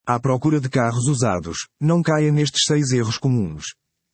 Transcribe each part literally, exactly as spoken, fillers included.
À procura de carros usados, não caia nestes seis erros comuns.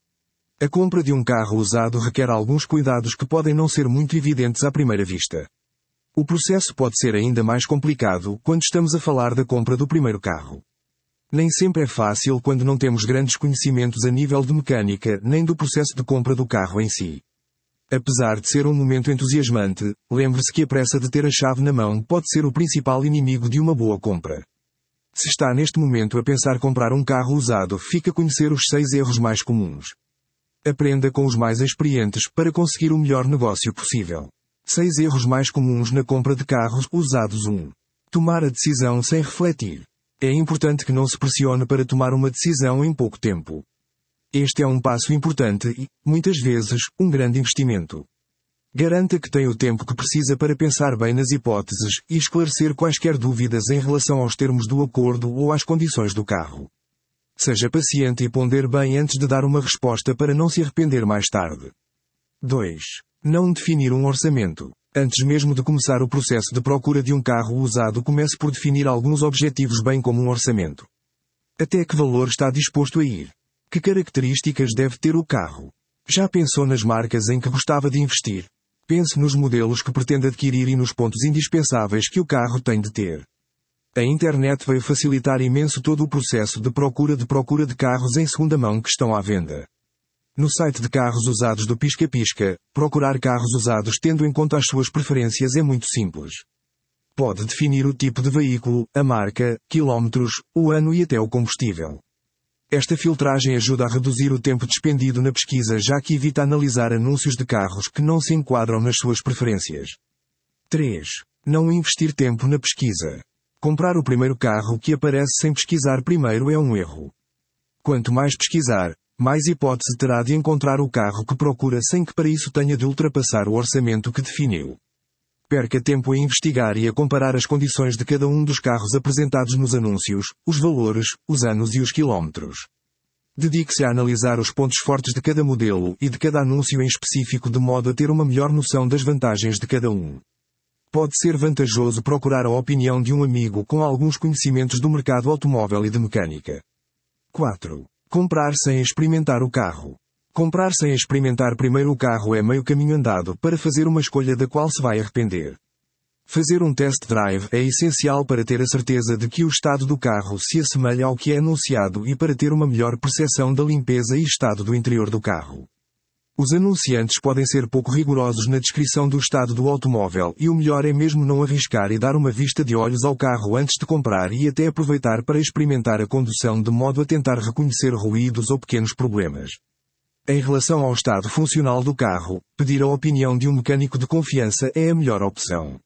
A compra de um carro usado requer alguns cuidados que podem não ser muito evidentes à primeira vista. O processo pode ser ainda mais complicado quando estamos a falar da compra do primeiro carro. Nem sempre é fácil quando não temos grandes conhecimentos a nível de mecânica nem do processo de compra do carro em si. Apesar de ser um momento entusiasmante, lembre-se que a pressa de ter a chave na mão pode ser o principal inimigo de uma boa compra. Se está neste momento a pensar comprar um carro usado, fique a conhecer os seis erros mais comuns. Aprenda com os mais experientes para conseguir o melhor negócio possível. seis erros mais comuns na compra de carros usados. um. Tomar a decisão sem refletir. É importante que não se pressione para tomar uma decisão em pouco tempo. Este é um passo importante e, muitas vezes, um grande investimento. Garanta que tem o tempo que precisa para pensar bem nas hipóteses e esclarecer quaisquer dúvidas em relação aos termos do acordo ou às condições do carro. Seja paciente e pondere bem antes de dar uma resposta para não se arrepender mais tarde. dois. Não definir um orçamento. Antes mesmo de começar o processo de procura de um carro usado, comece por definir alguns objetivos bem como um orçamento. Até que valor está disposto a ir? Que características deve ter o carro? Já pensou nas marcas em que gostava de investir? Pense nos modelos que pretende adquirir e nos pontos indispensáveis que o carro tem de ter. A internet veio facilitar imenso todo o processo de procura de procura de carros em segunda mão que estão à venda. No site de carros usados do Pisca Pisca, procurar carros usados tendo em conta as suas preferências é muito simples. Pode definir o tipo de veículo, a marca, quilómetros, o ano e até o combustível. Esta filtragem ajuda a reduzir o tempo despendido na pesquisa, já que evita analisar anúncios de carros que não se enquadram nas suas preferências. três. Não investir tempo na pesquisa. Comprar o primeiro carro que aparece sem pesquisar primeiro é um erro. Quanto mais pesquisar, mais hipótese terá de encontrar o carro que procura sem que para isso tenha de ultrapassar o orçamento que definiu. Perca tempo a investigar e a comparar as condições de cada um dos carros apresentados nos anúncios, os valores, os anos e os quilómetros. Dedique-se a analisar os pontos fortes de cada modelo e de cada anúncio em específico de modo a ter uma melhor noção das vantagens de cada um. Pode ser vantajoso procurar a opinião de um amigo com alguns conhecimentos do mercado automóvel e de mecânica. quatro. Comprar sem experimentar o carro. Comprar sem experimentar primeiro o carro é meio caminho andado para fazer uma escolha da qual se vai arrepender. Fazer um test drive é essencial para ter a certeza de que o estado do carro se assemelha ao que é anunciado e para ter uma melhor percepção da limpeza e estado do interior do carro. Os anunciantes podem ser pouco rigorosos na descrição do estado do automóvel e o melhor é mesmo não arriscar e dar uma vista de olhos ao carro antes de comprar e até aproveitar para experimentar a condução de modo a tentar reconhecer ruídos ou pequenos problemas. Em relação ao estado funcional do carro, pedir a opinião de um mecânico de confiança é a melhor opção.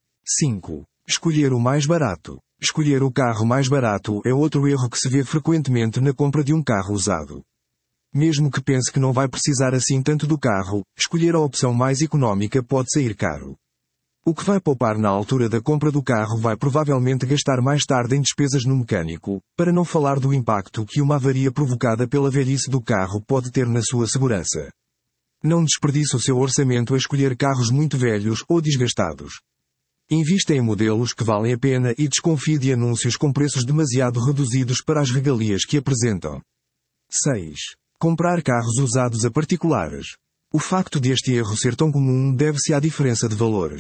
cinco. Escolher o mais barato. Escolher o carro mais barato é outro erro que se vê frequentemente na compra de um carro usado. Mesmo que pense que não vai precisar assim tanto do carro, escolher a opção mais económica pode sair caro. O que vai poupar na altura da compra do carro vai provavelmente gastar mais tarde em despesas no mecânico, para não falar do impacto que uma avaria provocada pela velhice do carro pode ter na sua segurança. Não desperdice o seu orçamento a escolher carros muito velhos ou desgastados. Invista em modelos que valem a pena e desconfie de anúncios com preços demasiado reduzidos para as regalias que apresentam. seis. Comprar carros usados a particulares. O facto de este erro ser tão comum deve-se à diferença de valores.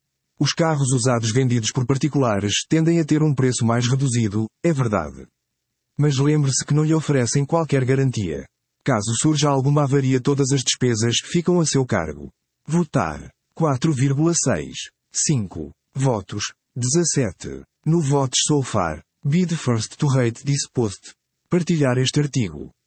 Os carros usados vendidos por particulares tendem a ter um preço mais reduzido, é verdade. Mas lembre-se que não lhe oferecem qualquer garantia. Caso surja alguma avaria, todas as despesas ficam a seu cargo. Votar. quatro vírgula seis. cinco. Votos. dezassete. No Votes So Far. Be the first to rate this post. Partilhar este artigo.